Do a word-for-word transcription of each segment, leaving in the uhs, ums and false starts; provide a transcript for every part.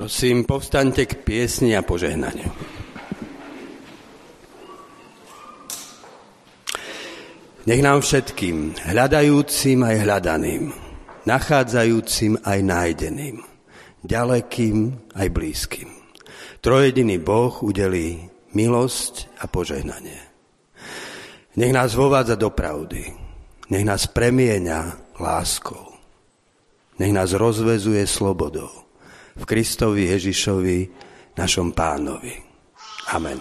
Prosím, povstaňte k piesni a požehnaniu. Nech nám všetkým, hľadajúcim aj hľadaným, nachádzajúcim aj nájdeným, ďalekým aj blízkym, trojediný Boh udelí milosť a požehnanie. Nech nás vovádza do pravdy, nech nás premieňa láskou, nech nás rozväzuje slobodou v Kristovi Ježišovi, našom Pánovi. Amen.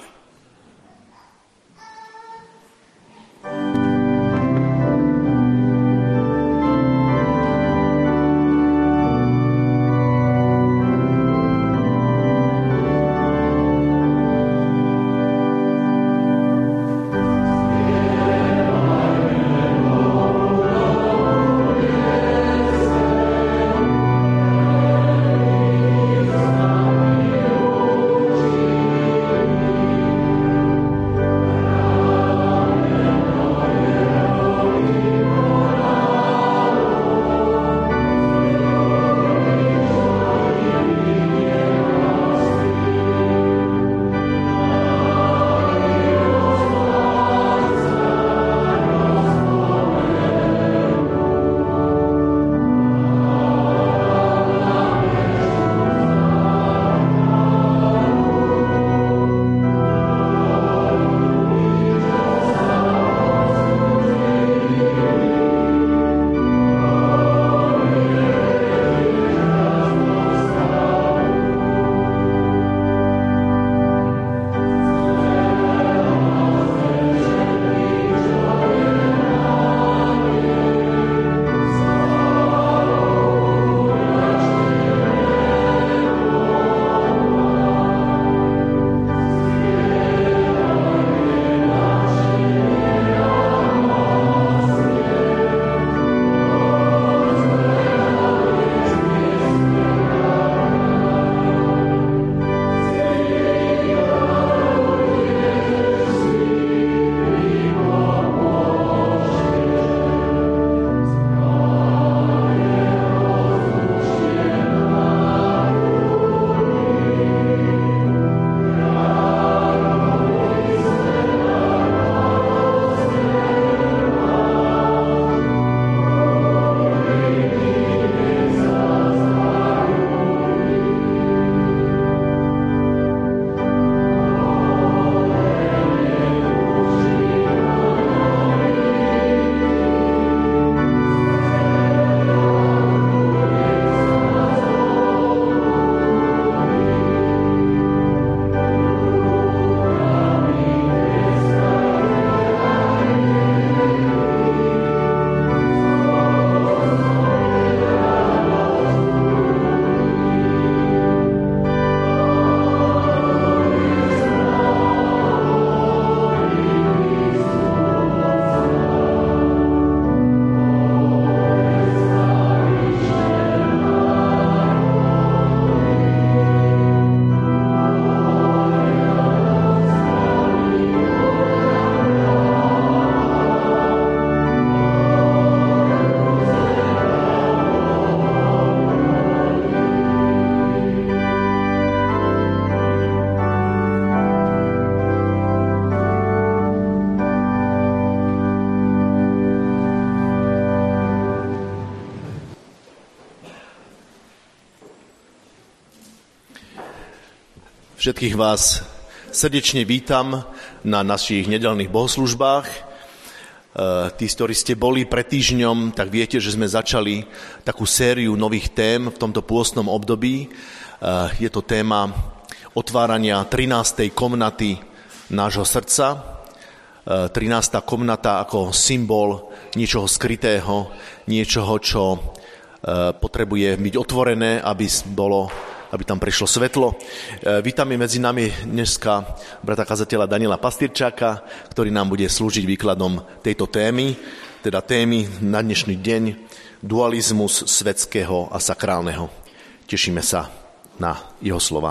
Všetkých vás srdečne vítam na našich nedeľných bohoslužbách. Tí, ktorí ste boli pred týždňom, tak viete, že sme začali takú sériu nových tém v tomto pôstnom období. Je to téma otvárania trinástej komnaty nášho srdca. trinásta komnata ako symbol niečoho skrytého, niečoho, čo potrebuje byť otvorené, aby bolo aby tam prišlo svetlo. Vítame medzi nami dneska brata kazateľa Daniela Pastýrčáka, ktorý nám bude slúžiť výkladom tejto témy, teda témy na dnešný deň dualizmus svetského a sakrálneho. Tešíme sa na jeho slova.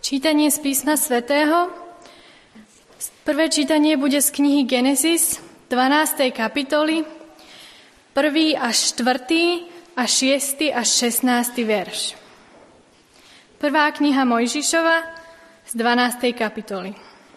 Čítanie z písma svätého. Prvé čítanie bude z knihy Genesis, dvanástej kapitoly, prvý až štvrtý a šiesty až šestnásty verš. Prvá kniha Mojžišova z dvanástej kapitoly.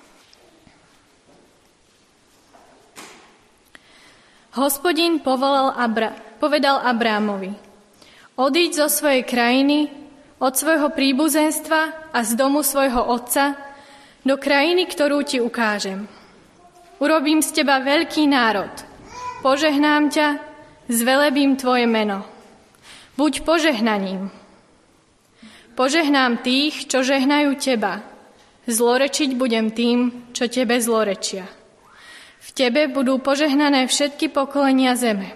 Hospodin povolal Abra, povedal Abrámovi: Odíď zo svojej krajiny, od svojho príbuzenstva a z domu svojho otca do krajiny, ktorú ti ukážem. Urobím z teba veľký národ, požehnám ťa, zvelebím tvoje meno. Buď požehnaním. Požehnám tých, čo žehnajú teba, zlorečiť budem tým, čo tebe zlorečia. V tebe budú požehnané všetky pokolenia zeme.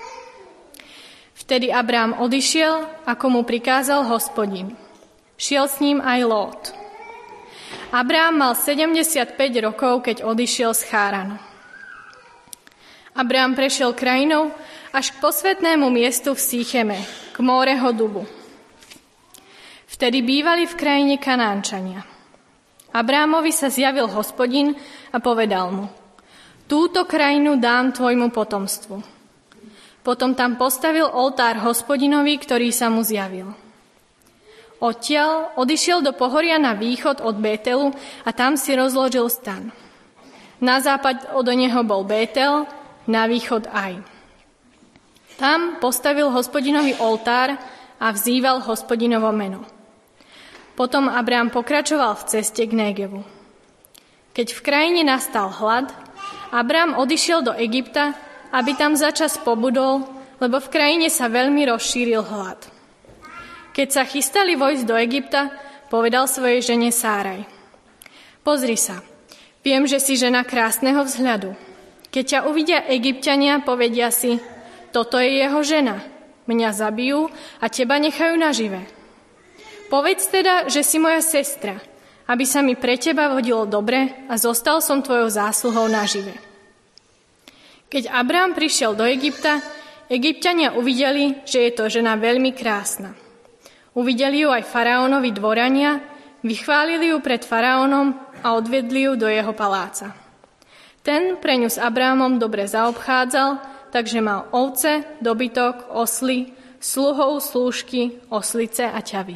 Vtedy Abrám odišiel, ako mu prikázal Hospodin. Šiel s ním aj Lót. Abrám mal sedemdesiatpäť rokov, keď odišiel z Cháranu. Abrám prešiel krajinou až k posvätnému miestu v Sícheme, k Móreho dubu. Vtedy bývali v krajine Kanánčania. Abrámovi sa zjavil Hospodin a povedal mu: Túto krajinu dám tvojmu potomstvu. Potom tam postavil oltár Hospodinovi, ktorý sa mu zjavil. Odtiaľ odišiel do pohoria na východ od Bételu a tam si rozložil stan. Na západ od neho bol Bétel, na východ Aj. Tam postavil Hospodinovi oltár a vzýval Hospodinovo meno. Potom Abrám pokračoval v ceste k Négevu. Keď v krajine nastal hlad, Abrám odišiel do Egypta, aby tam začas pobudol, lebo v krajine sa veľmi rozšíril hlad. Keď sa chystali vojsť do Egypta, povedal svojej žene Sáraj: Pozri sa, viem, že si žena krásneho vzhľadu. Keď ťa uvidia Egypťania, povedia si: Toto je jeho žena. Mňa zabijú a teba nechajú nažive. Povedz teda, že si moja sestra, aby sa mi pre teba vodilo dobre a zostal som tvojou zásluhou nažive. Keď Abrám prišiel do Egypta, Egypťania uvideli, že je to žena veľmi krásna. Uvideli ju aj faraónovi dvorania, vychválili ju pred faraónom a odvedli ju do jeho paláca. Ten pre ňu s Abrámom dobre zaobchádzal, takže mal ovce, dobytok, osly, sluhov, slúžky, oslice a ťavy.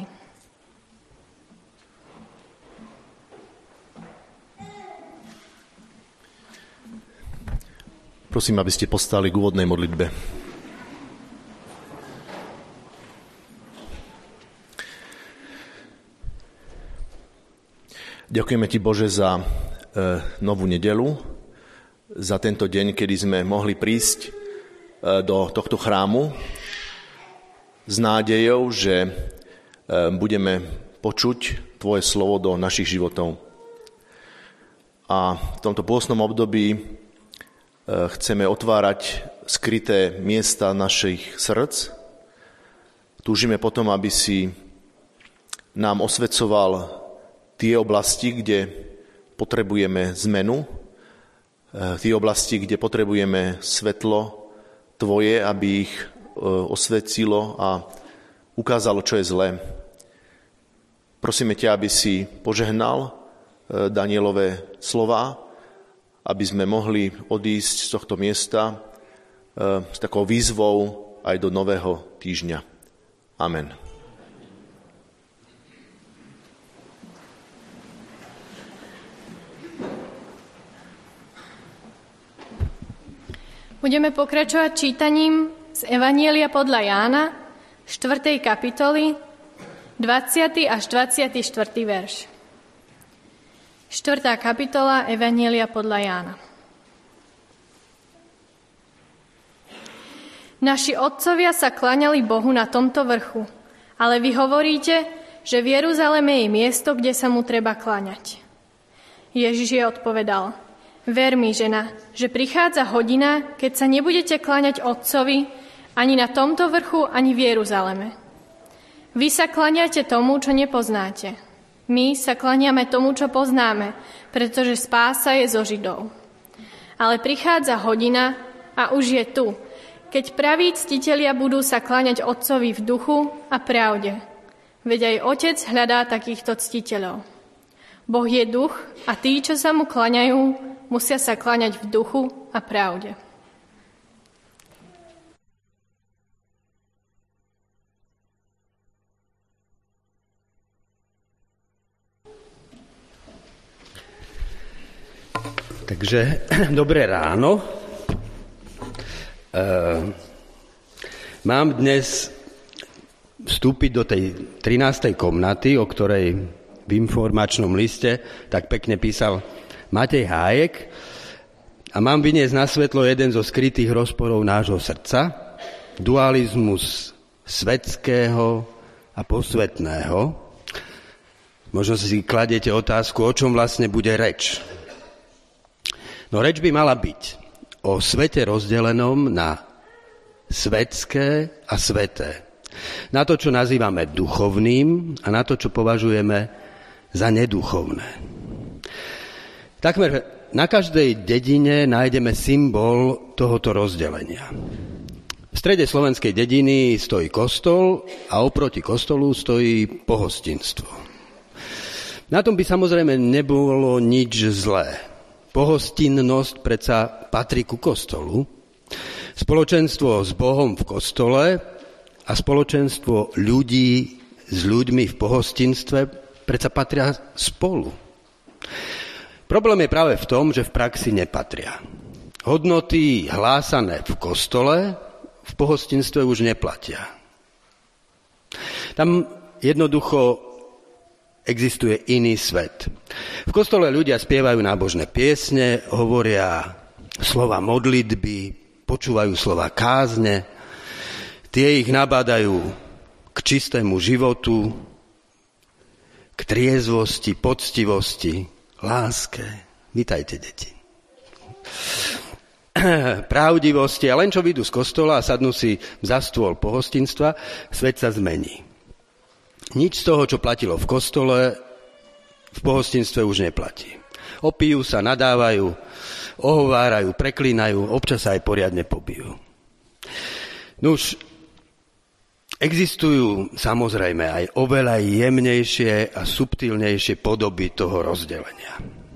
Prosím, aby ste postali k úvodnej modlitbe. Ďakujeme ti, Bože, za e, novú nedeľu, za tento deň, kedy sme mohli prísť e, do tohto chrámu s nádejou, že e, budeme počuť tvoje slovo do našich životov. A v tomto pôstnom období chceme otvárať skryté miesta našich srdc. Túžime potom, aby si nám osvecoval tie oblasti, kde potrebujeme zmenu, tie oblasti, kde potrebujeme svetlo tvoje, aby ich osvetilo a ukázalo, čo je zlé. Prosíme ťa, aby si požehnal Danielové slová, aby sme mohli odísť z tohto miesta e, s takou výzvou aj do nového týždňa. Amen. Budeme pokračovať čítaním z Evanjelia podľa Jána, štvrtej kapitoly, dvadsiaty až dvadsiaty štvrtý verš. štvrtá kapitola Evanjelia podľa Jána. Naši otcovia sa kláňali Bohu na tomto vrchu, ale vy hovoríte, že v Jeruzaleme je miesto, kde sa mu treba kláňať. Ježiš jej odpovedal: Ver mi, žena, že prichádza hodina, keď sa nebudete kláňať Otcovi ani na tomto vrchu, ani v Jeruzaleme. Vy sa kláňate tomu, čo nepoznáte. My sa kláňame tomu, čo poznáme, pretože spása je zo Židov. Ale prichádza hodina a už je tu, keď praví ctitelia budú sa kláňať Otcovi v duchu a pravde. Veď aj Otec hľadá takýchto ctiteľov. Boh je duch a tí, čo sa mu klaňajú, musia sa klaňať v duchu a pravde. Takže dobré ráno. E, mám dnes vstúpiť do tej trinástej komnaty, o ktorej v informačnom liste tak pekne písal Matej Hájek, a mám vyniesť na svetlo jeden zo skrytých rozporov nášho srdca, dualizmus svetského a posvetného. Možno si kladiete otázku, o čom vlastne bude reč. No reč by mala byť o svete rozdelenom na svetské a sveté. Na to, čo nazývame duchovným, a na to, čo považujeme za neduchovné. Takmer na každej dedine nájdeme symbol tohoto rozdelenia. V strede slovenskej dediny stojí kostol a oproti kostolu stojí pohostinstvo. Na tom by samozrejme nebolo nič zlé. Pohostinnosť predsa patrí ku kostolu. Spoločenstvo s Bohom v kostole a spoločenstvo ľudí s ľuďmi v pohostinstve predsa patria spolu. Problém je práve v tom, že v praxi nepatria. Hodnoty hlásané v kostole v pohostinstve už neplatia. Tam jednoducho existuje iný svet. V kostole ľudia spievajú nábožné piesne, hovoria slova modlitby, počúvajú slova kázne, tie ich nabádajú k čistému životu, k triezvosti, poctivosti, láske. Vitajte, deti. Pravdivosti, a len čo vyjdú z kostola a sadnú si za stôl pohostinstva, svet sa zmení. Nič z toho, čo platilo v kostole, v pohostinstve už neplatí. Opijú sa, nadávajú, ohovárajú, preklínajú, občas sa aj poriadne pobijú. Nuž, existujú samozrejme aj oveľa jemnejšie a subtilnejšie podoby toho rozdelenia.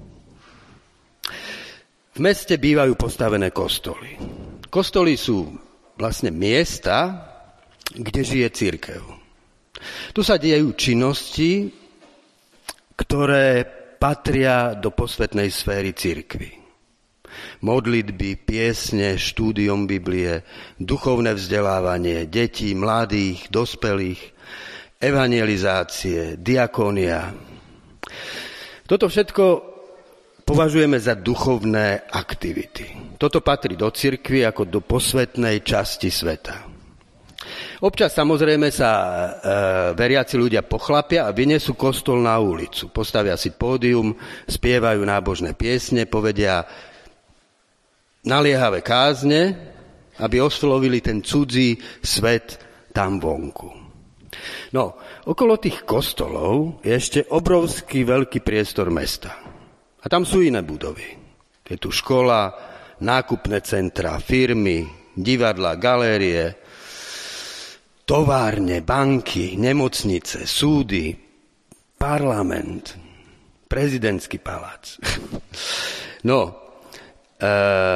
V meste bývajú postavené kostoly. Kostoly sú vlastne miesta, kde žije cirkev. Tu sa dejú činnosti, ktoré patria do posvetnej sféry cirkvi. Modlitby, piesne, štúdium Biblie, duchovné vzdelávanie detí, mladých, dospelých, evangelizácie, diakónia. Toto všetko považujeme za duchovné aktivity. Toto patrí do cirkvi ako do posvetnej časti sveta. Občas samozrejme sa e, veriaci ľudia pochlapia a vynesú kostol na ulicu. Postavia si pódium, spievajú nábožné piesne, povedia naliehavé kázne, aby oslovili ten cudzí svet tam vonku. No, okolo tých kostolov je ešte obrovský veľký priestor mesta. A tam sú iné budovy. Je tu škola, nákupné centra, firmy, divadlá, galérie, továrne, banky, nemocnice, súdy, parlament, prezidentský palác. No, e,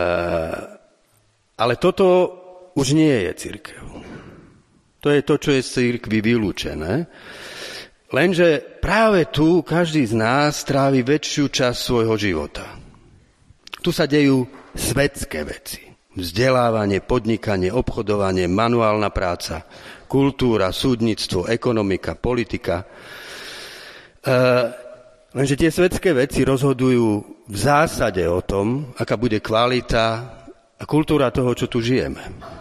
ale toto už nie je cirkev. To je to, čo je z cirkvi vylúčené. Lenže práve tu každý z nás trávi väčšiu časť svojho života. Tu sa dejú svetské veci. Vzdelávanie, podnikanie, obchodovanie, manuálna práca, kultúra, súdnictvo, ekonomika, politika. E, lenže tie svetské veci rozhodujú v zásade o tom, aká bude kvalita a kultúra toho, čo tu žijeme.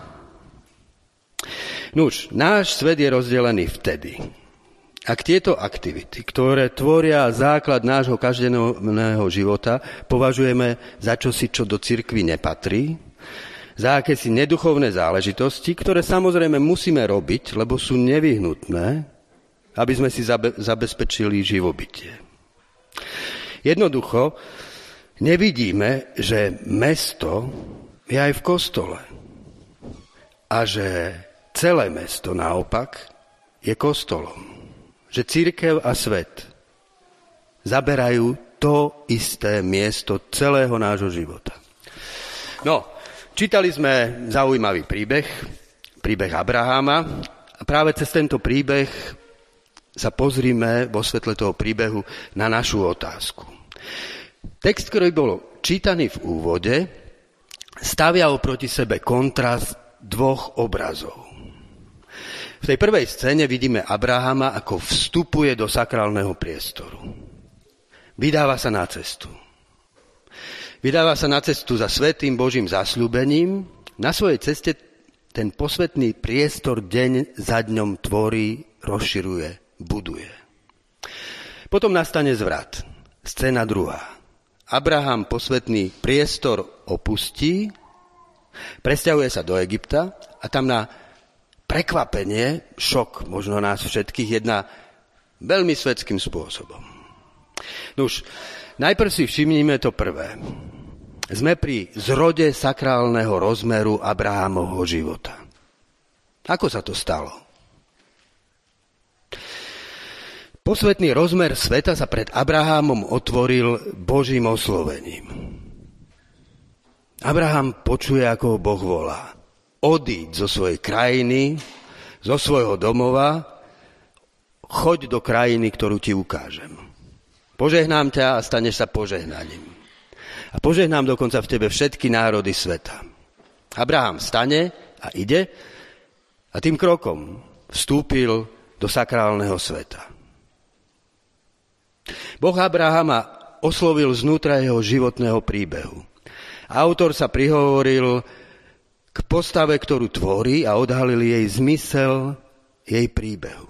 Nuž, náš svet je rozdelený vtedy, ak tieto aktivity, ktoré tvoria základ nášho každodenného života, považujeme za čosi, čo do cirkvi nepatrí, za akési neduchovné záležitosti, ktoré samozrejme musíme robiť, lebo sú nevyhnutné, aby sme si zabe- zabezpečili živobytie. Jednoducho nevidíme, že mesto je aj v kostole a že celé mesto naopak je kostolom. Že cirkev a svet zaberajú to isté miesto celého nášho života. No, čítali sme zaujímavý príbeh, príbeh Abraháma a práve cez tento príbeh sa pozrime vo svetle toho príbehu na našu otázku. Text, ktorý bol čítaný v úvode, stavia oproti sebe kontrast dvoch obrazov. V tej prvej scéne vidíme Abrahama, ako vstupuje do sakrálneho priestoru. Vydáva sa na cestu. Vydáva sa na cestu za svätým Božím zasľúbením. Na svojej ceste ten posvätný priestor deň za dňom tvorí, rozširuje, buduje. Potom nastane zvrat. Scéna druhá. Abraham posvätný priestor opustí, presťahuje sa do Egypta a tam na prekvapenie, šok možno nás všetkých, jedná veľmi svetským spôsobom. Nuž, najprv si všimnime to prvé. Sme pri zrode sakrálneho rozmeru Abrahámovho života. Ako sa to stalo? Posvätný rozmer sveta sa pred Abrahámom otvoril Božím oslovením. Abraham počuje, ako ho Boh volá. Odíď zo svojej krajiny, zo svojho domova, choď do krajiny, ktorú ti ukážem. Požehnám ťa a staneš sa požehnaním. A požehnám dokonca v tebe všetky národy sveta. Abraham stane a ide a tým krokom vstúpil do sakrálneho sveta. Boh Abrahama oslovil znútra jeho životného príbehu. Autor sa prihovoril k postave, ktorú tvorí a odhalil jej zmysel, jej príbehu.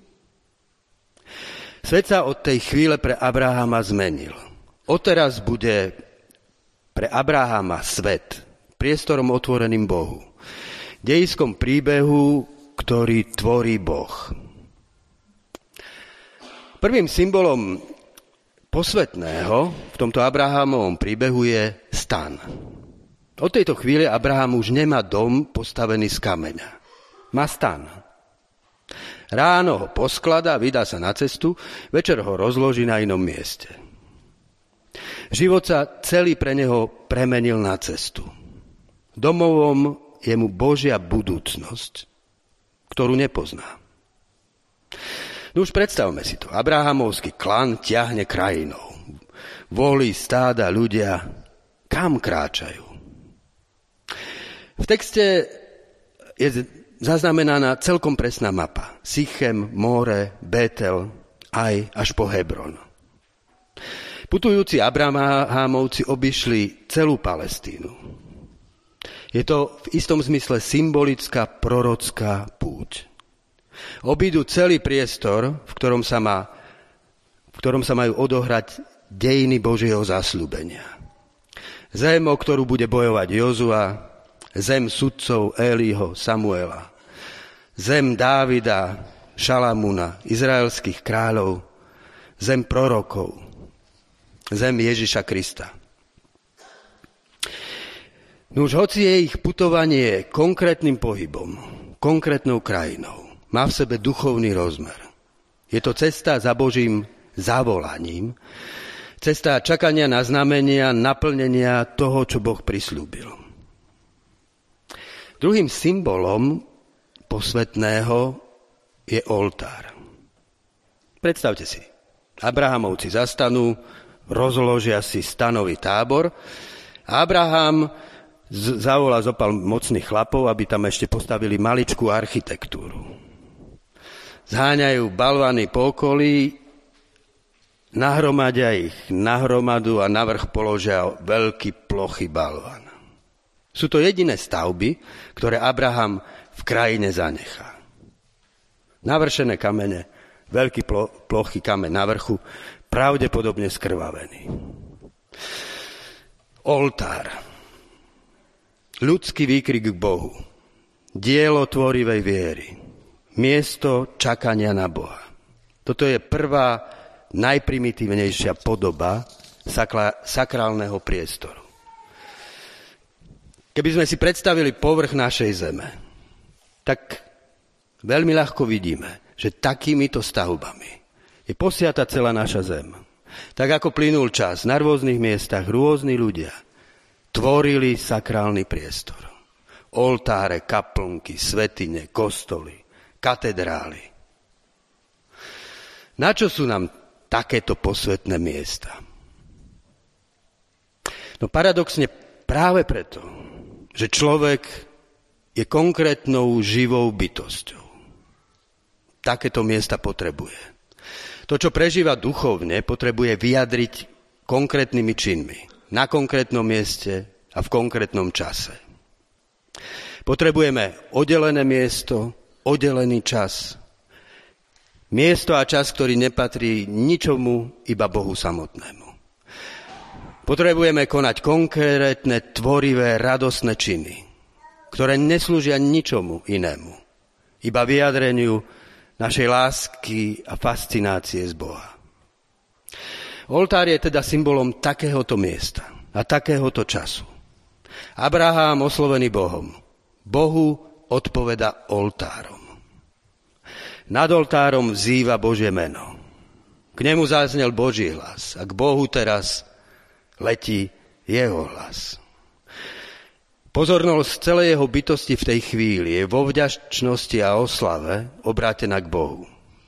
Svet sa od tej chvíle pre Abrahama zmenil. Odteraz bude pre Abrahama svet priestorom otvoreným Bohu. Dejiskom príbehu, ktorý tvorí Boh. Prvým symbolom posvätného v tomto Abrahámovom príbehu je stan. Od tejto chvíle Abraham už nemá dom postavený z kameňa. Má stan. Ráno ho poskladá, vydá sa na cestu, večer ho rozloží na inom mieste. Život sa celý pre neho premenil na cestu. Domovom je mu Božia budúcnosť, ktorú nepozná. No už predstavme si to. Abrahamovský klan ťahne krajinou. Volí, stáda, ľudia, kam kráčajú? V texte je zaznamenaná celkom presná mapa. Sichem, More, Betel, aj až po Hebron. Putujúci Abrahamovci obišli celú Palestínu. Je to v istom zmysle symbolická prorocká púť. Obídu celý priestor, v ktorom sa, má, v ktorom sa majú odohrať dejiny Božieho zasľúbenia. Zem, o ktorú bude bojovať Jozua, zem sudcov Eliho, Samuela, zem Dávida, Šalamúna, izraelských kráľov, zem prorokov, zem Ježiša Krista. Nuž, hoci je ich putovanie konkrétnym pohybom, konkrétnou krajinou, má v sebe duchovný rozmer. Je to cesta za Božím zavolaním, cesta čakania na znamenia, naplnenia toho, čo Boh prisľúbil. Druhým symbolom posvätného je oltár. Predstavte si, Abrahamovci zastanú, rozložia si stanový tábor a Abraham z- zavolá zopal mocných chlapov, aby tam ešte postavili maličkú architektúru. Zháňajú balvany po okolí, nahromadia ich na hromadu a navrch položia veľký plochý balvan. Sú to jediné stavby, ktoré Abraham v krajine zanechá. Navršené kamene, veľký plo, plochý kameň na vrchu, pravdepodobne skrvavený. Oltár. Ľudský výkrik k Bohu. Dielo tvorivej viery. Miesto čakania na Boha. Toto je prvá, najprimitívnejšia podoba sakla, sakrálneho priestoru. Keby sme si predstavili povrch našej zeme, tak veľmi ľahko vidíme, že takýmito stavbami je posiata celá naša zem. Tak ako plynul čas, na rôznych miestach rôzni ľudia tvorili sakrálny priestor. Oltáre, kaplnky, svätyne, kostoly, katedrály. Na čo sú nám takéto posvätné miesta? No paradoxne práve preto, že človek je konkrétnou živou bytosťou. Takéto miesta potrebuje. To, čo prežíva duchovne, potrebuje vyjadriť konkrétnymi činmi, na konkrétnom mieste a v konkrétnom čase. Potrebujeme oddelené miesto, oddelený čas. Miesto a čas, ktorý nepatrí ničomu, iba Bohu samotnému. Potrebujeme konať konkrétne, tvorivé, radostné činy, ktoré neslúžia ničomu inému, iba vyjadreniu našej lásky a fascinácie z Boha. Oltár je teda symbolom takéhoto miesta a takéhoto času. Abraham oslovený Bohom, Bohu odpoveda oltárom. Nad oltárom vzýva Božie meno. K nemu zaznel Boží hlas a k Bohu teraz letí jeho hlas. Pozornosť celej jeho bytosti v tej chvíli je vo vďačnosti a oslave obrátená k Bohu.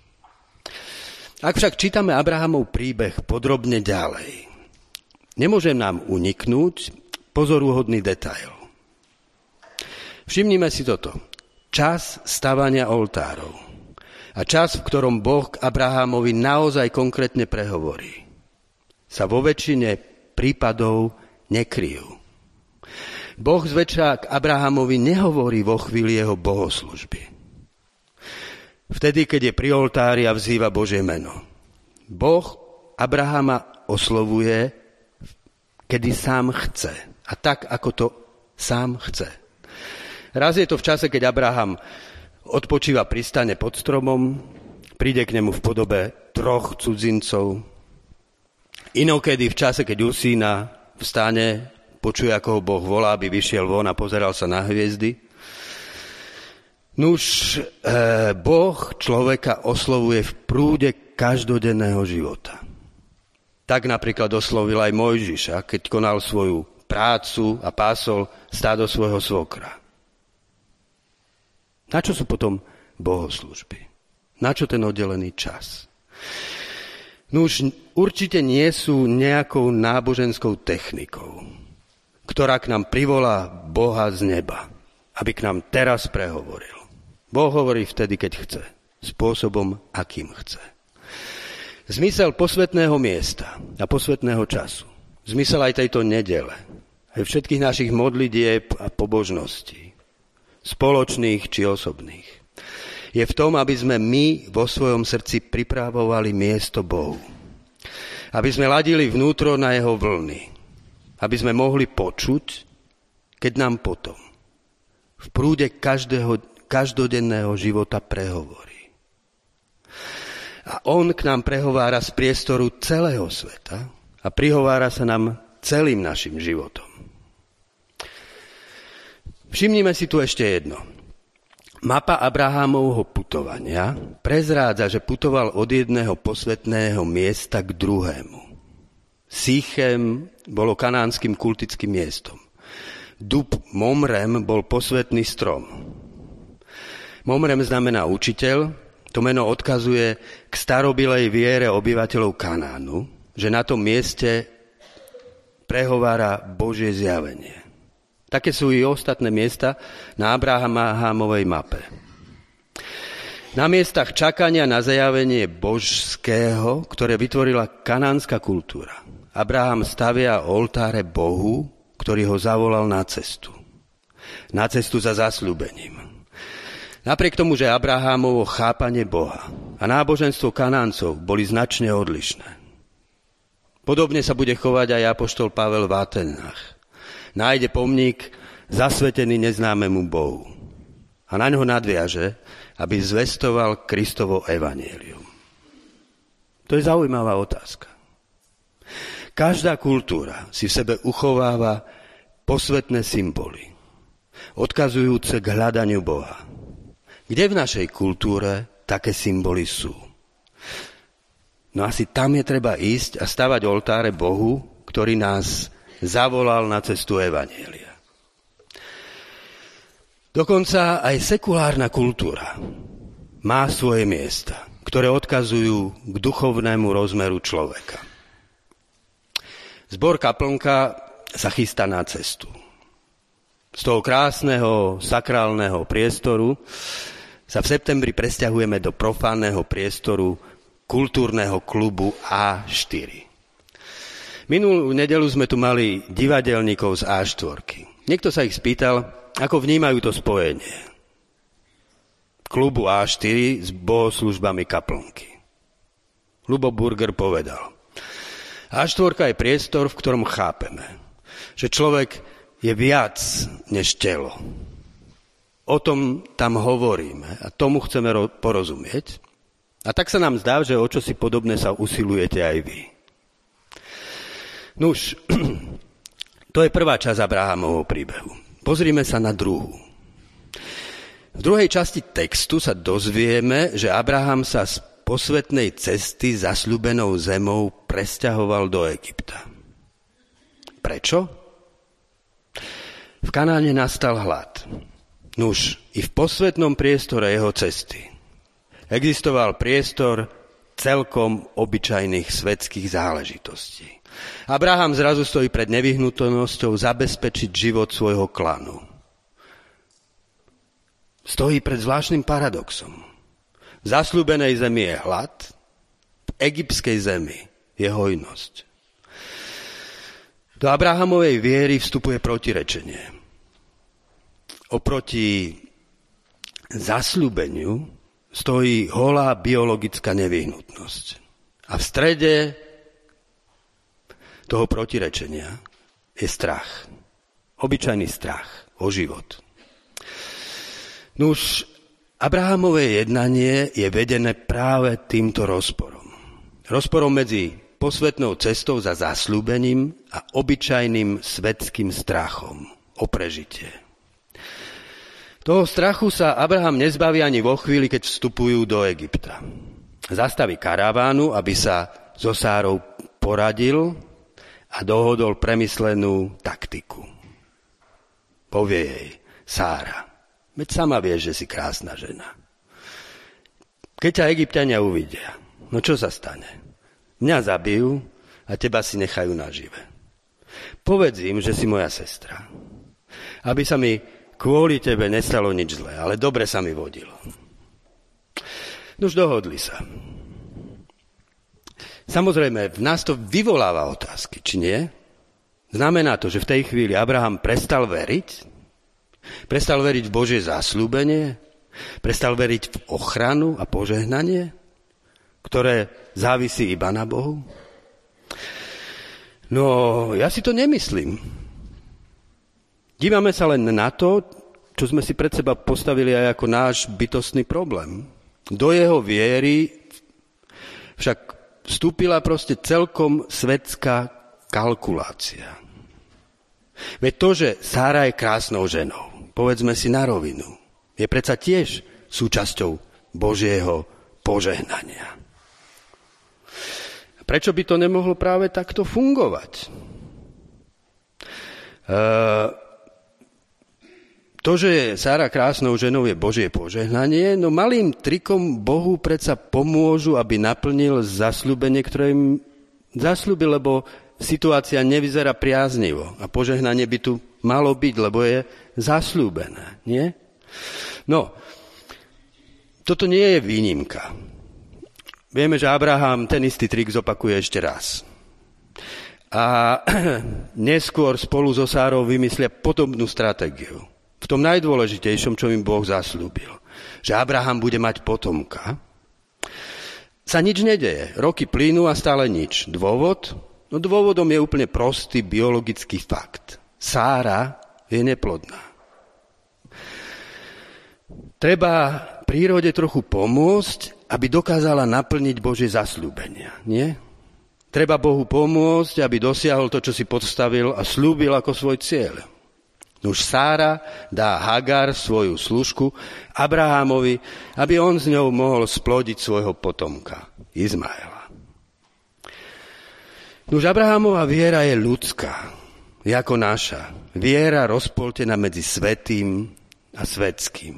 Ak však čítame Abrahamov príbeh podrobne ďalej, nemôže nám uniknúť pozoruhodný detail. Všimnime si toto. Čas stavania oltárov a čas, v ktorom Boh k Abrahamovi naozaj konkrétne prehovorí, sa vo väčšine prípadov nekryjú. Boh zväčša k Abrahamovi nehovorí vo chvíli jeho bohoslužby. Vtedy, keď je pri oltári a vzýva Božie meno. Boh Abrahama oslovuje, kedy sám chce. A tak, ako to sám chce. Raz je to v čase, keď Abraham odpočíva pri stane pod stromom, príde k nemu v podobe troch cudzincov. Inokedy v čase, keď usína v stane, počuje, ako ho Boh volá, aby vyšiel von a pozeral sa na hviezdy. Nuž, e, Boh človeka oslovuje v prúde každodenného života. Tak napríklad oslovil aj Mojžiša, keď konal svoju prácu a pásol stádo svojho svokra. Na čo sú potom bohoslužby? Na čo ten oddelený čas? Nuž, určite nie sú nejakou náboženskou technikou, ktorá k nám privolá Boha z neba, aby k nám teraz prehovoril. Boh hovorí vtedy, keď chce, spôsobom, akým chce. Zmysel posvätného miesta a posvätného času, zmysel aj tejto nedele, aj všetkých našich modlitieb a pobožností, spoločných či osobných, je v tom, aby sme my vo svojom srdci pripravovali miesto Bohu. Aby sme ladili vnútro na jeho vlny. Aby sme mohli počuť, keď nám potom v prúde každého, každodenného života prehovorí. A on k nám prehovára z priestoru celého sveta a prihovára sa nám celým našim životom. Všimnime si tu ešte jedno. Mapa Abrahámovho putovania prezrádza, že putoval od jedného posvätného miesta k druhému. Sichem bolo kanánskym kultickým miestom. Dub Momrem bol posvätný strom. Momrem znamená učiteľ, to meno odkazuje k starobilej viere obyvateľov Kanánu, že na tom mieste prehovára Božie zjavenie. Také sú i ostatné miesta na Abrahámovej mape. Na miestach čakania na zjavenie božského, ktoré vytvorila kanánska kultúra, Abraham stavia oltáre Bohu, ktorý ho zavolal na cestu. Na cestu za zasľúbením. Napriek tomu, že Abrahámovo chápanie Boha a náboženstvo Kanáncov boli značne odlišné. Podobne sa bude chovať aj apoštol Pavel v Atenách. Nájde pomník zasvetený neznámemu Bohu a na ňo nadviaže, aby zvestoval Kristovo evanjelium. To je zaujímavá otázka. Každá kultúra si v sebe uchováva posvätné symboly, odkazujúce k hľadaniu Boha. Kde v našej kultúre také symboly sú? No asi tam je treba ísť a stavať oltáre Bohu, ktorý nás zavolal na cestu evanjelia. Dokonca aj sekulárna kultúra má svoje miesta, ktoré odkazujú k duchovnému rozmeru človeka. Zbor Kaplnka sa chystá na cestu. Z toho krásneho sakrálneho priestoru sa v septembri presťahujeme do profánneho priestoru kultúrneho klubu á štyri. Minulú nedeľu sme tu mali divadelníkov z á štyri. Niekto sa ich spýtal, ako vnímajú to spojenie klubu á štyri s bohoslužbami Kaplnky. Ľubo Burger povedal, á štyri je priestor, v ktorom chápeme, že človek je viac než telo. O tom tam hovoríme a tomu chceme ro- porozumieť. A tak sa nám zdá, že o čosi podobné sa usilujete aj vy. Nuž, to je prvá časť Abrahamovho príbehu. Pozrime sa na druhú. V druhej časti textu sa dozvieme, že Abraham sa z posvätnej cesty zasľúbenou zemou presťahoval do Egypta. Prečo? V Kanáne nastal hlad. Nuž, i v posvätnom priestore jeho cesty existoval priestor celkom obyčajných svetských záležitostí. Abraham zrazu stojí pred nevyhnutnosťou zabezpečiť život svojho klanu. Stojí pred zvláštnym paradoxom. V zasľúbenej zemi je hlad, v egyptskej zemi je hojnosť. Do Abrahamovej viery vstupuje protirečenie. Oproti zasľúbeniu stojí holá biologická nevyhnutnosť. A v strede toho protirečenia je strach. Obyčajný strach o život. Nuž, Abrahamové jednanie je vedené práve týmto rozporom. Rozporom medzi posvätnou cestou za zasľúbením a obyčajným svetským strachom o prežitie. Toho strachu sa Abraham nezbaví ani vo chvíli, keď vstupujú do Egypta. Zastaví karavánu, aby sa so Sárou poradil a dohodol premyslenú taktiku. Povie jej, Sára, veď sama vieš, že si krásna žena. Keď ťa Egypťania uvidia, no čo sa stane? Mňa zabijú a teba si nechajú nažive. Povedz im, že si moja sestra. Aby sa mi kvôli tebe nestalo nič zlé, ale dobre sa mi vodilo. Nož dohodli sa. Samozrejme, v nás to vyvoláva otázky, či nie? Znamená to, že v tej chvíli Abraham prestal veriť? Prestal veriť v Božie zasľúbenie? Prestal veriť v ochranu a požehnanie, ktoré závisí iba na Bohu? No, ja si to nemyslím. Dívame sa len na to, čo sme si pred seba postavili aj ako náš bytostný problém. Do jeho viery však vstúpila proste celkom svetská kalkulácia. Veď to, že Sára je krásnou ženou, povedzme si na rovinu, je predsa tiež súčasťou Božieho požehnania. Prečo by to nemohlo práve takto fungovať? Uh, to, že je Sára krásnou ženou, je Božie požehnanie, no malým trikom Bohu predsa pomôžu, aby naplnil zasľúbenie, ktoré im zasľúbil, lebo situácia nevyzerá priaznivo a požehnanie by tu malo byť, lebo je zasľúbené, nie? No, toto nie je výnimka. Vieme, že Abraham ten istý trik zopakuje ešte raz. A neskôr spolu so Sárou vymyslia podobnú stratégiu. V tom najdôležitejšom, čo im Boh zasľúbil. Že Abraham bude mať potomka. Sa nič nedeje. Roky plynú a stále nič. Dôvod? No dôvodom je úplne prostý biologický fakt. Sára je neplodná. Treba prírode trochu pomôcť, aby dokázala naplniť Božie zasľúbenia. Nie? Treba Bohu pomôcť, aby dosiahol to, čo si podstavil a slúbil ako svoj cieľ. Už Sára dá Hagar, svoju služku, Abrahamovi, aby on s ňou mohol splodiť svojho potomka, Izmaela. Nuž Abrahamova viera je ľudská, je ako naša. Viera rozpoltená medzi svätým a svetským.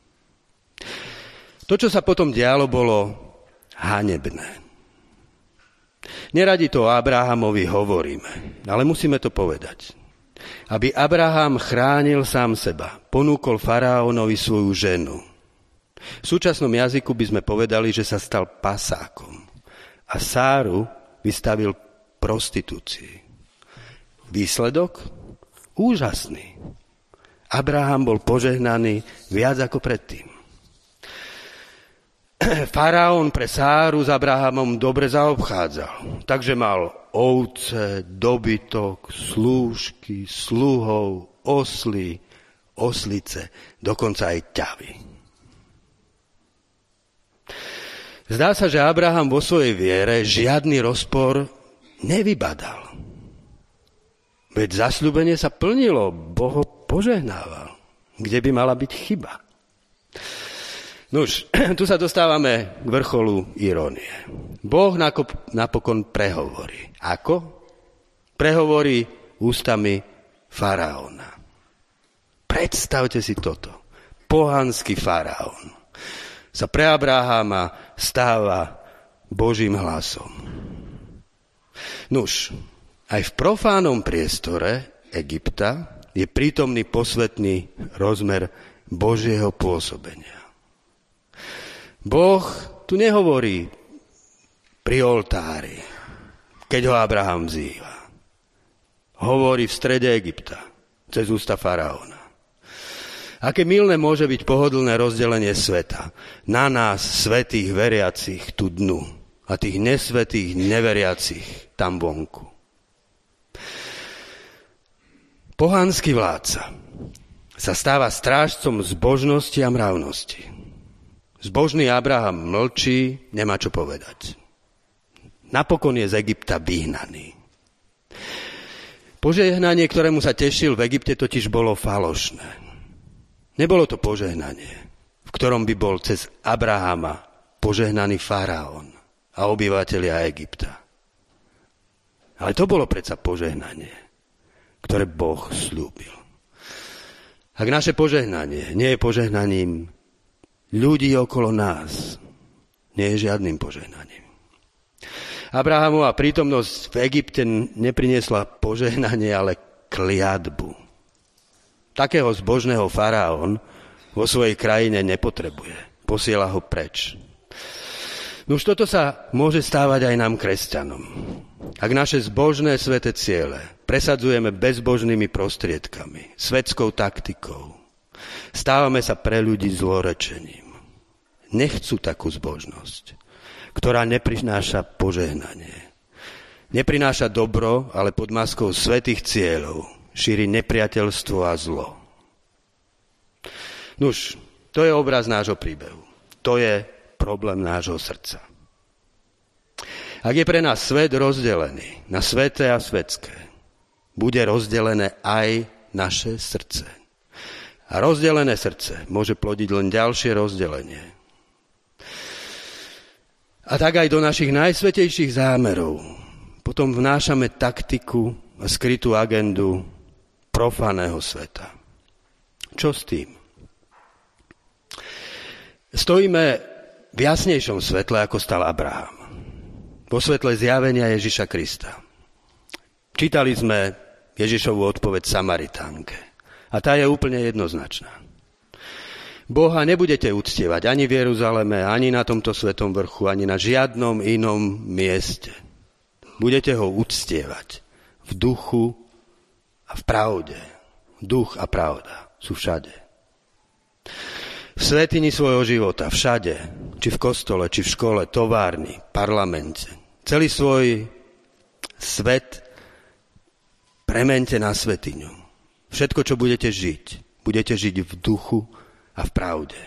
To, čo sa potom dialo, bolo hanebné. Neradi to o Abrahamovi hovoríme, ale musíme to povedať. Aby Abraham chránil sám seba, ponúkol faraónovi svoju ženu. V súčasnom jazyku by sme povedali, že sa stal pasákom a Sáru vystavil prostitúcii. Výsledok? Úžasný. Abraham bol požehnaný viac ako predtým. Faraón pre Sáru s Abrahamom dobre zaobchádzal, takže mal ovce, dobytok, slúžky, sluhov, osly, oslice, dokonca aj ťavy. Zdá sa, že Abraham vo svojej viere žiadny rozpor nevybadal. Veď zasľúbenie sa plnilo, Boh ho požehnával. Kde by mala byť chyba? Nuž, tu sa dostávame k vrcholu irónie. Boh napokon prehovorí. Ako? Prehovorí ústami faraóna. Predstavte si toto. Pohanský faraón sa pre Abrahama stáva Božím hlasom. Nuž, aj v profánom priestore Egypta je prítomný posvätný rozmer Božieho pôsobenia. Boh tu nehovorí pri oltári, keď ho Abraham vzýva. Hovorí v strede Egypta, cez ústa faraóna. Aké mylné môže byť pohodlné rozdelenie sveta na nás, svätých veriacich, tu dnu, a tých nesvätých neveriacich tam vonku. Pohanský vládca sa stáva strážcom zbožnosti a mravnosti. Zbožný Abraham mlčí, nemá čo povedať. Napokon je z Egypta vyhnaný. Požehnanie, ktorému sa tešil v Egypte, totiž bolo falošné. Nebolo to požehnanie, v ktorom by bol cez Abrahama požehnaný faraón a obyvatelia Egypta. Ale to bolo predsa požehnanie, ktoré Boh sľúbil. Ak naše požehnanie nie je požehnaním ľudí okolo nás, nie je žiadnym požehnaním. Abrahamova prítomnosť v Egypte nepriniesla požehnanie, ale kliatbu. Takého zbožného faraón vo svojej krajine nepotrebuje. Posiela ho preč. No už toto sa môže stávať aj nám, kresťanom. Ak naše zbožné sväté ciele presadzujeme bezbožnými prostriedkami, svetskou taktikou, stávame sa pre ľudí zlorečením. Nechcú takú zbožnosť, ktorá neprináša požehnanie. Neprináša dobro, ale pod maskou svätých cieľov šíri nepriateľstvo a zlo. Nuž, to je obraz nášho príbehu. To je problém nášho srdca. Ak je pre nás svet rozdelený na sväté a svetské, bude rozdelené aj naše srdce. A rozdelené srdce môže plodiť len ďalšie rozdelenie. A tak aj do našich najsvätejších zámerov potom vnášame taktiku a skrytú agendu profáneho sveta. Čo s tým? Stojíme v jasnejšom svetle, ako stal Abraham. Vo svetle zjavenia Ježiša Krista. Čítali sme Ježišovu odpoveď Samaritánke. A tá je úplne jednoznačná. Boha nebudete uctievať ani v Jeruzaleme, ani na tomto svetom vrchu, ani na žiadnom inom mieste. Budete ho uctievať v duchu a v pravde. Duch a pravda sú všade. V svätyni svojho života, všade, či v kostole, či v škole, továrni, parlamente. Celý svoj svet premente na svätyňu. Všetko, čo budete žiť, budete žiť v duchu a v pravde.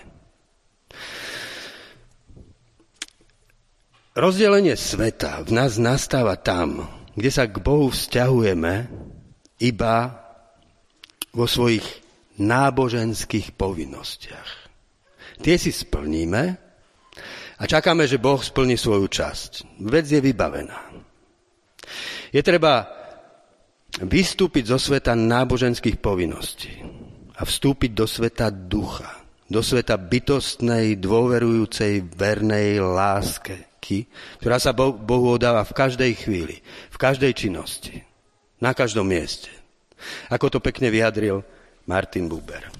Rozdelenie sveta v nás nastáva tam, kde sa k Bohu vzťahujeme iba vo svojich náboženských povinnostiach. Tie si splníme a čakáme, že Boh splní svoju časť. Vec je vybavená. Je treba vystúpiť zo sveta náboženských povinností a vstúpiť do sveta ducha, do sveta bytostnej, dôverujúcej, vernej láske, ktorá sa Bohu odáva v každej chvíli, v každej činnosti, na každom mieste. Ako to pekne vyjadril Martin Buber.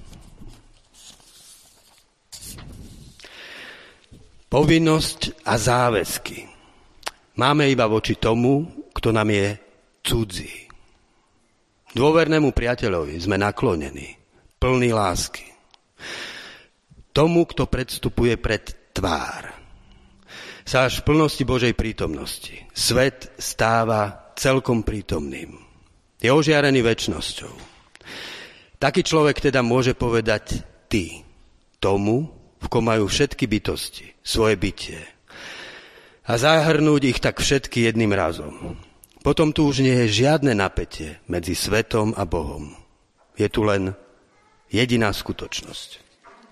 Povinnosť a záväzky máme iba voči tomu, kto nám je cudzí. Dôvernému priateľovi sme naklonení, plní lásky. Tomu, kto predstupuje pred tvár, sa až v plnosti Božej prítomnosti svet stáva celkom prítomným. Je ožiarený večnosťou. Taký človek teda môže povedať ty tomu, v kom majú všetky bytosti, svoje bytie. A zahrnúť ich tak všetky jedným razom. Potom tu už nie je žiadne napätie medzi svetom a Bohom. Je tu len jediná skutočnosť.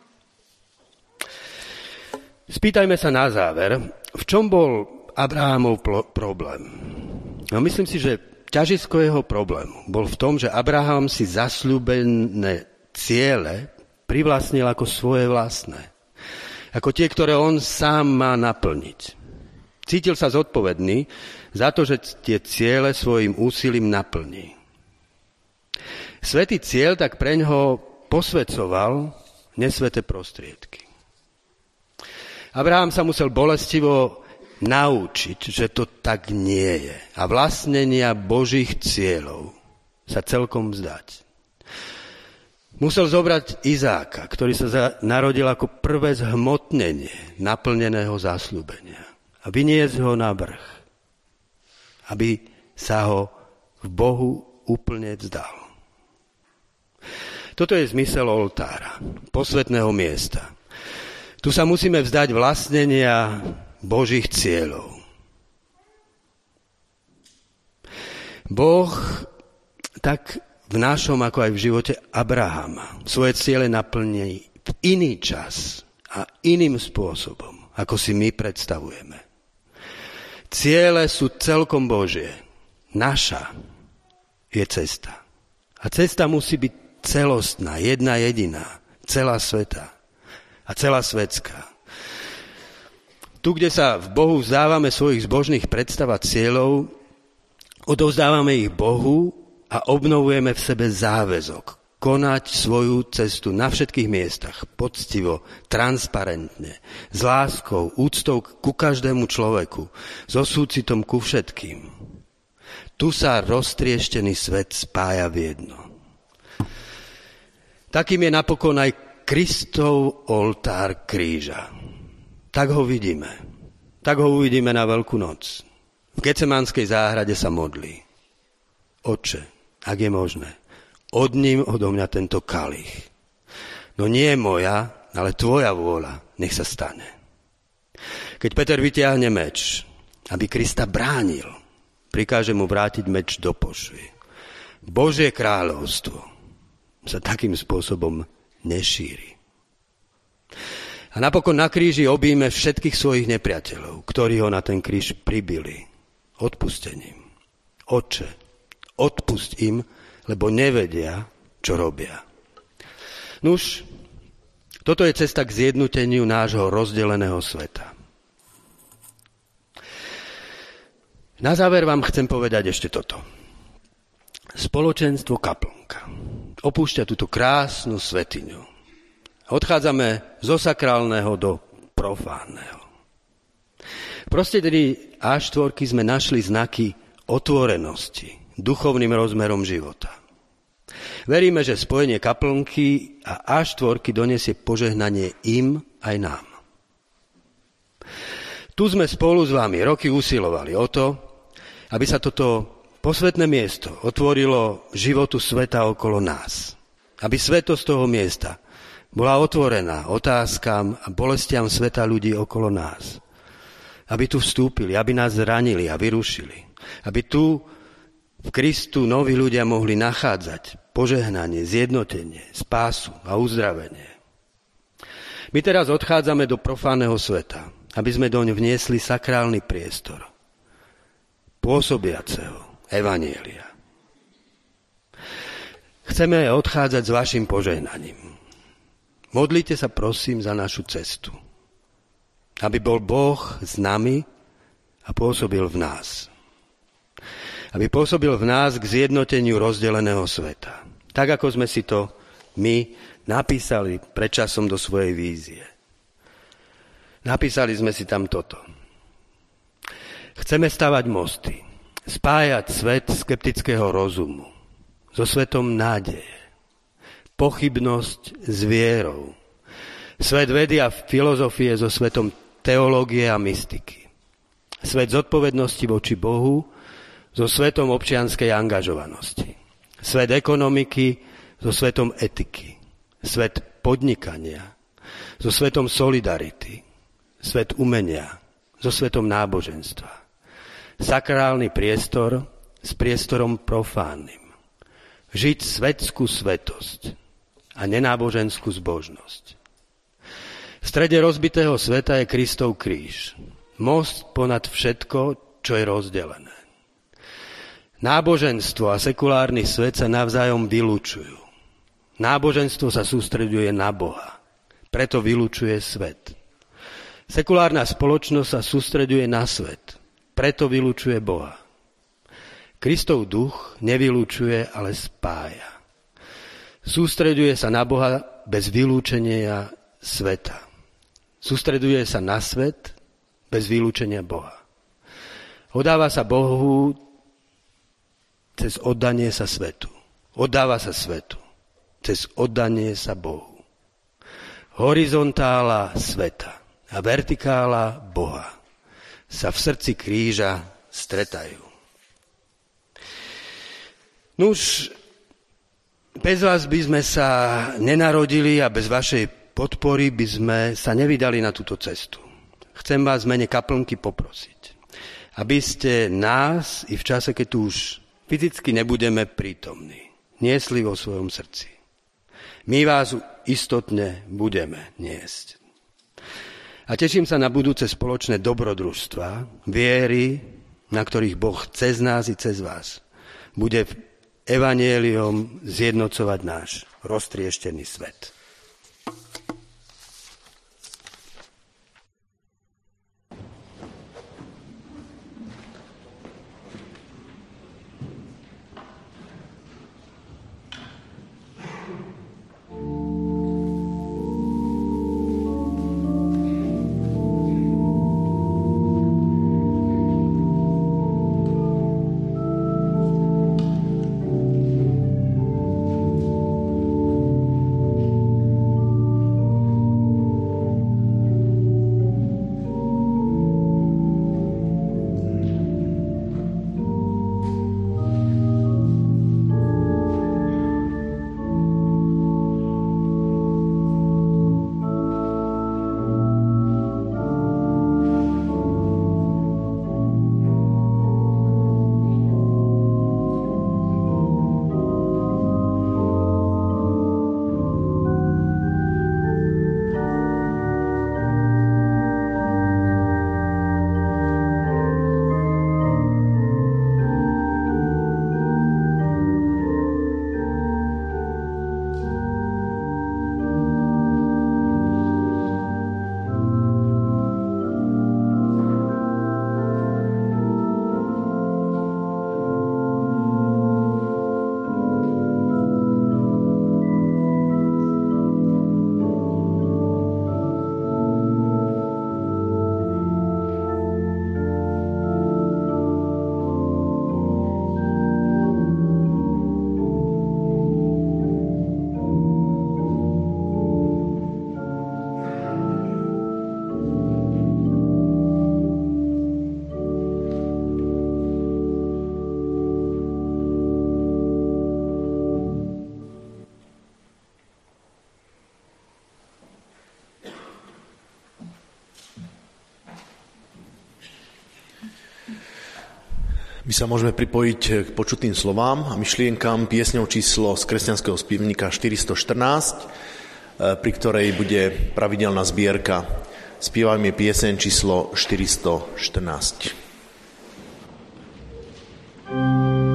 Spýtajme sa na záver, v čom bol Abrahamov pl- problém. No myslím si, že ťažisko jeho problému bol v tom, že Abraham si zasľúbené ciele privlastnil ako svoje vlastné. Ako tie, ktoré on sám má naplniť. Cítil sa zodpovedný za to, že tie ciele svojim úsilím naplní. Svätý cieľ tak preňho posvedcoval nesväté prostriedky. Abraham sa musel bolestivo naučiť, že to tak nie je. A vlastnenia Božích cieľov sa celkom vzdať. Musel zobrať Izáka, ktorý sa narodil ako prvé zhmotnenie naplneného zasľúbenia. A vyniesť ho na vrch. Aby sa ho v Bohu úplne vzdal. Toto je zmysel oltára, posvätného miesta. Tu sa musíme vzdať vlastnenia Božích cieľov. Boh tak v našom, ako aj v živote Abrahama, svoje ciele naplní v iný čas a iným spôsobom, ako si my predstavujeme. Ciele sú celkom Božie. Naša je cesta. A cesta musí byť celostná, jedna jediná, celá sveta. A celá svetská. Tu, kde sa v Bohu vzdávame svojich zbožných predstav a cieľov, odovzdávame ich Bohu a obnovujeme v sebe záväzok. Konať svoju cestu na všetkých miestach, poctivo, transparentne, s láskou, úctou ku každému človeku, so súcitom ku všetkým. Tu sa roztrieštený svet spája v jedno. Takým je napokon aj Kristov oltár kríža. Tak ho vidíme. Tak ho uvidíme na Veľkú noc. V Getsemanskej záhrade sa modlí. Otče, ak je možné, odním odo mňa tento kalich. No nie je moja, ale tvoja vôľa, nech sa stane. Keď Peter vytiahne meč, aby Krista bránil, prikáže mu vrátiť meč do pošvy. Božie kráľovstvo sa takým spôsobom nešíri. A napokon na kríži objíme všetkých svojich nepriateľov, ktorí ho na ten kríž pribili odpustením. Otče, odpusť im, lebo nevedia, čo robia. Nuž, toto je cesta k zjednoteniu nášho rozdeleného sveta. Na záver vám chcem povedať ešte toto. Spoločenstvo Kaplnka opúšťa túto krásnu svetiňu. Odchádzame zo sakrálneho do profánneho. V prostredí á štyri sme našli znaky otvorenosti duchovným rozmerom života. Veríme, že spojenie Kaplnky a á štyri donesie požehnanie im aj nám. Tu sme spolu s vami roky usilovali o to, aby sa toto posvätné miesto otvorilo životu sveta okolo nás. Aby svetosť toho miesta bola otvorená otázkam a bolestiam sveta ľudí okolo nás. Aby tu vstúpili, aby nás zranili a vyrušili. Aby tu v Kristu noví ľudia mohli nachádzať požehnanie, zjednotenie, spásu a uzdravenie. My teraz odchádzame do profánneho sveta, aby sme doň vniesli sakrálny priestor, pôsobiaceho, evanjelia. Chceme odchádzať s vašim požehnaním. Modlite sa prosím za našu cestu, aby bol Boh s nami a pôsobil v nás. Aby pôsobil v nás k zjednoteniu rozdeleného sveta. Tak, ako sme si to my napísali predčasom do svojej vízie. Napísali sme si tam toto. Chceme stavať mosty, spájať svet skeptického rozumu so svetom nádeje, pochybnosť s vierou, svet vedy a filozofie so svetom teológie a mystiky, svet zodpovednosti voči Bohu so svetom občianskej angažovanosti, svet ekonomiky so svetom etiky, svet podnikania so svetom solidarity, svet umenia so svetom náboženstva, sakrálny priestor s priestorom profánnym, žiť svetskú svetosť a nenáboženskú zbožnosť. V strede rozbitého sveta je Kristov kríž, most ponad všetko, čo je rozdelené. Náboženstvo a sekulárny svet sa navzájom vylúčujú. Náboženstvo sa sústreďuje na Boha, preto vylúčuje svet. Sekulárna spoločnosť sa sústreďuje na svet, preto vylúčuje Boha. Kristov duch nevylúčuje, ale spája. Sústreďuje sa na Boha bez vylúčenia sveta. Sústreďuje sa na svet bez vylúčenia Boha. Oddáva sa Bohu cez oddanie sa svetu. Oddáva sa svetu cez oddanie sa Bohu. Horizontála sveta a vertikála Boha sa v srdci kríža stretajú. Nuž, bez vás by sme sa nenarodili a bez vašej podpory by sme sa nevydali na túto cestu. Chcem vás v mene kaplnky poprosiť, aby ste nás i v čase, keď tu už fyzicky nebudeme prítomní, niesli vo svojom srdci. My vás istotne budeme niesť. A teším sa na budúce spoločné dobrodružstva, viery, na ktorých Boh cez nás i cez vás bude evanjeliom zjednocovať náš roztrieštený svet. My sa môžeme pripojiť k počutým slovám a myšlienkam piesňou číslo z kresťanského spívnika štyristo štrnásť, pri ktorej bude pravidelná zbierka. Spievajme pieseň číslo štyristo štrnásť.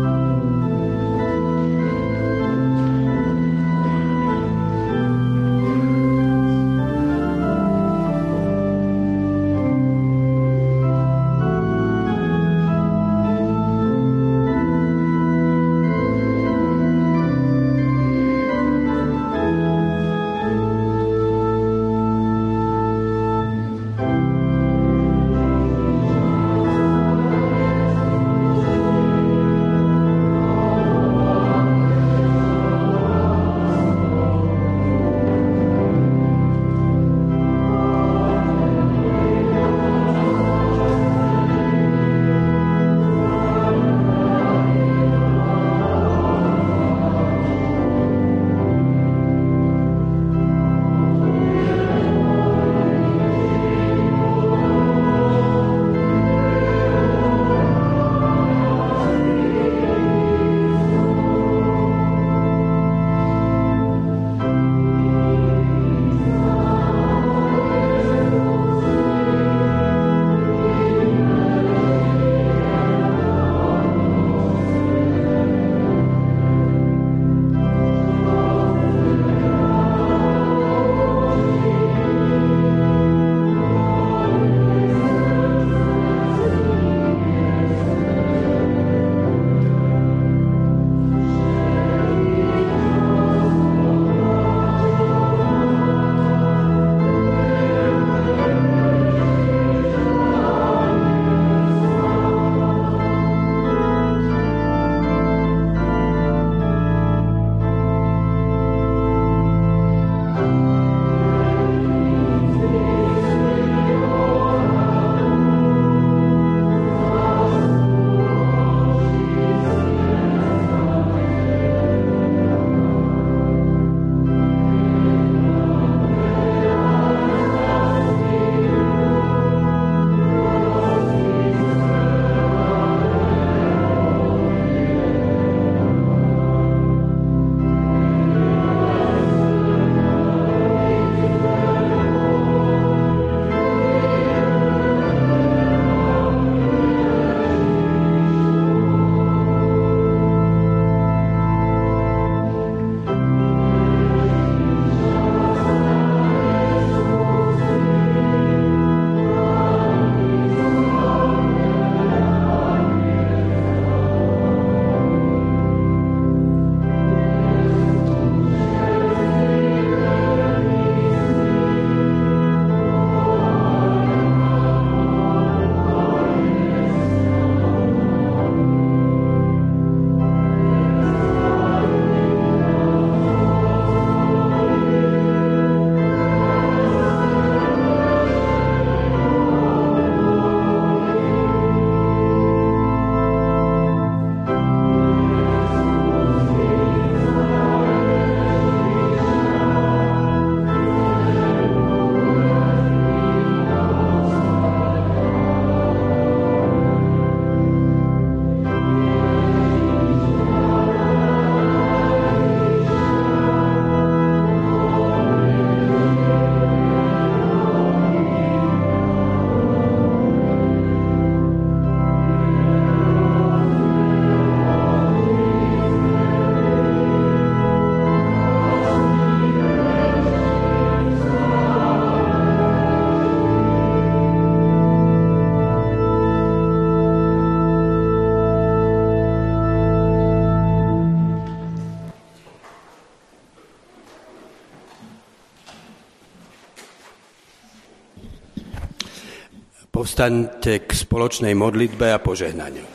Povstaňte k spoločnej modlitbe a požehnaniu.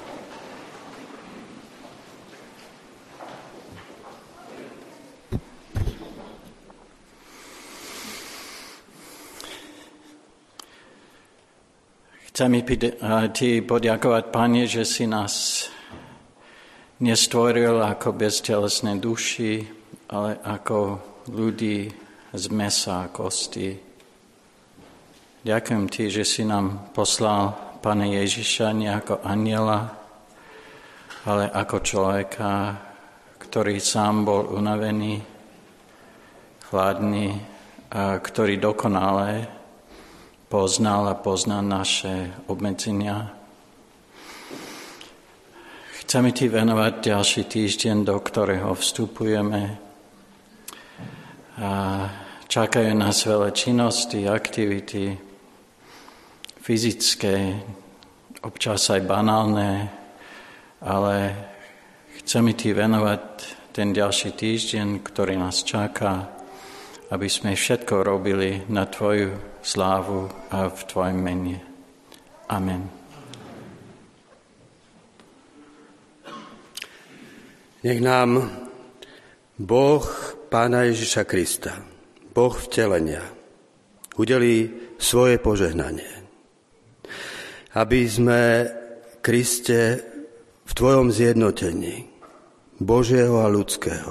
Chcem ti poďakovať, Pane, že si nás nestvoril ako beztelesné duši, ale ako ľudí z mesa a kosti. Ďakujem ti, že si nám poslal Pána Ježiša nie ako anjela, ale ako človeka, ktorý sám bol unavený, chladný, a ktorý dokonale poznal a pozná naše obmedzenia. Chceme ti venovať ďalší týždeň, do ktorého vstupujeme. A čakajú nás veľa činnosti, aktivity, fyzické, občas aj banálne, ale chceme ti venovať ten ďalší týždeň, ktorý nás čaká, aby sme všetko robili na tvoju slávu a v tvojom mene. Amen. Nech nám Boh Pána Ježiša Krista, Boh vtelenia, udelí svoje požehnanie. Aby sme, Kriste, v tvojom zjednotení Božieho a ľudského,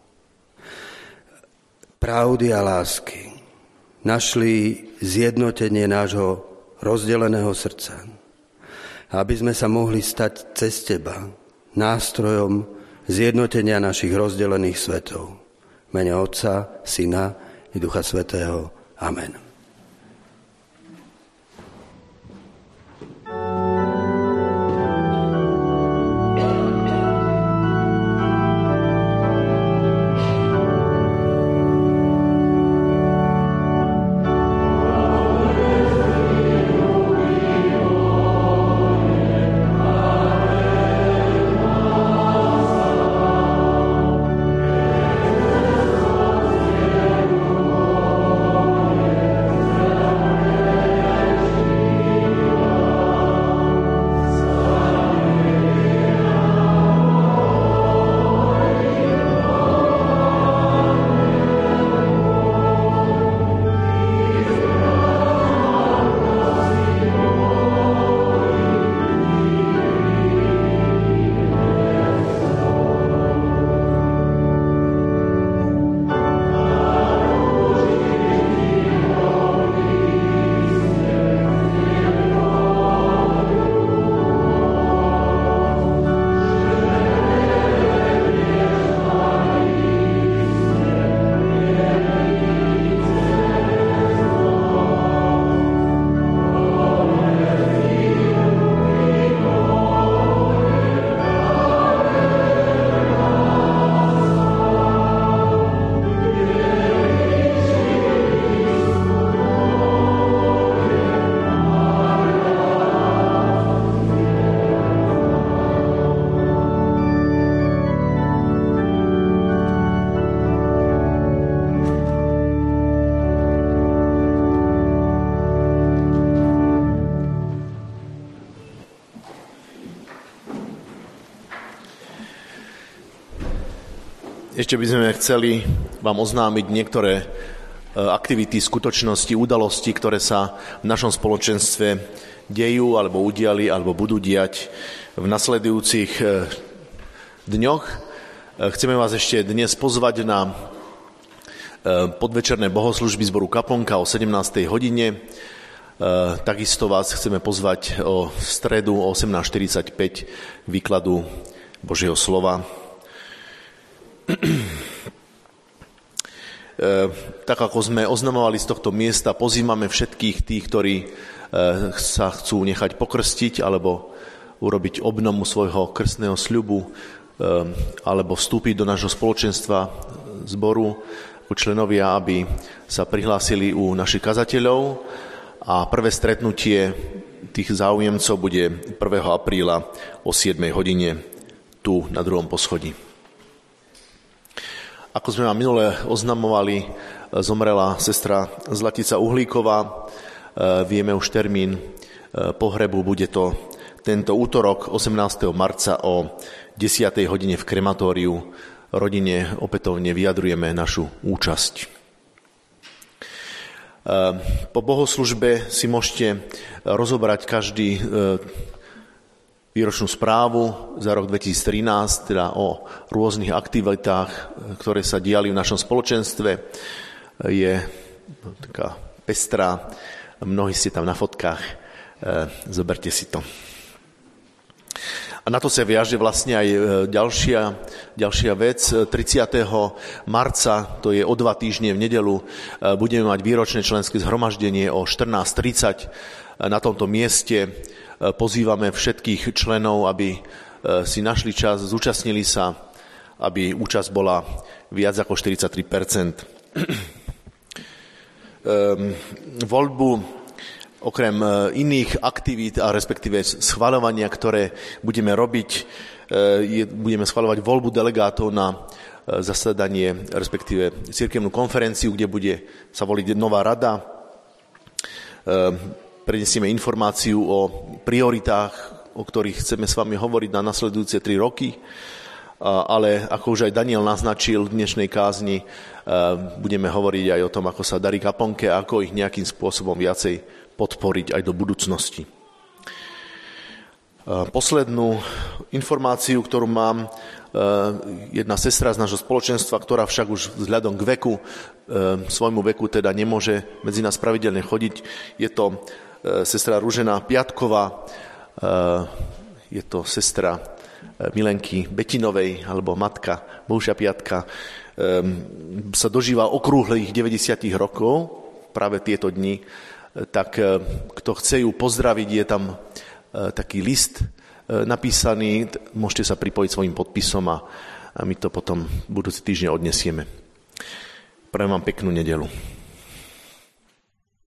pravdy a lásky, našli zjednotenie nášho rozdeleného srdca. Aby sme sa mohli stať cez teba nástrojom zjednotenia našich rozdelených svetov. V mene Otca, Syna i Ducha Svätého. Amen. Ešte by sme chceli vám oznámiť niektoré aktivity, skutočnosti, udalosti, ktoré sa v našom spoločenstve dejú, alebo udiali, alebo budú diať v nasledujúcich dňoch. Chceme vás ešte dnes pozvať na podvečerné bohoslúžby zboru Kaplnka o sedemnástej hodine. Takisto vás chceme pozvať o stredu o osemnásť štyridsaťpäť výkladu Božieho slova. Tak ako sme oznamovali z tohto miesta, pozývame všetkých tých, ktorí sa chcú nechať pokrstiť alebo urobiť obnovu svojho krstného sľubu alebo vstúpiť do nášho spoločenstva zboru u členovia, aby sa prihlásili u našich kazateľov, a prvé stretnutie tých záujemcov bude prvého apríla o siedmej hodine tu na druhom poschodí. Ako sme vám minule oznamovali, zomrela sestra Zlatica Uhlíková. Vieme už termín pohrebu. Bude to tento útorok, osemnásteho marca o desiatej hodine v krematóriu. Rodine opätovne vyjadrujeme našu účasť. Po bohoslužbe si môžete rozobrať každý výročnú správu za rok dvetisíctrinásť, teda o rôznych aktivitách, ktoré sa diali v našom spoločenstve. Je taká pestrá, mnohí ste tam na fotkách, zoberte si to. A na to sa viaže vlastne aj ďalšia, ďalšia vec. tridsiateho marca, to je o dva týždne v nedeľu, budeme mať výročné členské zhromaždenie o štrnásť tridsať. Na tomto mieste pozývame všetkých členov, aby si našli čas, zúčastnili sa, aby účasť bola viac ako štyridsaťtri percent. Voľbu okrem iných aktivít a respektíve schvaľovania, ktoré budeme robiť, budeme schvaľovať voľbu delegátov na zasadanie, respektíve cirkevnú konferenciu, kde bude sa voliť nová rada. Prenesieme informáciu o prioritách, o ktorých chceme s vami hovoriť na nasledujúce tri roky. Ale ako už aj Daniel naznačil v dnešnej kázni, budeme hovoriť aj o tom, ako sa darí kaplnke a ako ich nejakým spôsobom viacej podporiť aj do budúcnosti. Poslednú informáciu, ktorú mám, jedna sestra z nášho spoločenstva, ktorá však už vzhľadom k veku, svojmu veku teda nemôže medzi nás pravidelne chodiť. Je to sestra Ružena Piatková, je to sestra Milenky Betinovej, alebo matka Bohuša Piatka. Sa dožíva okrúhlych deväťdesiat rokov práve tieto dni. Tak kto chce ju pozdraviť, je tam taký list napísaný, môžete sa pripojiť svojím podpisom a, a my to potom budúci týždeň odnesieme. Prajem vám peknú nedeľu.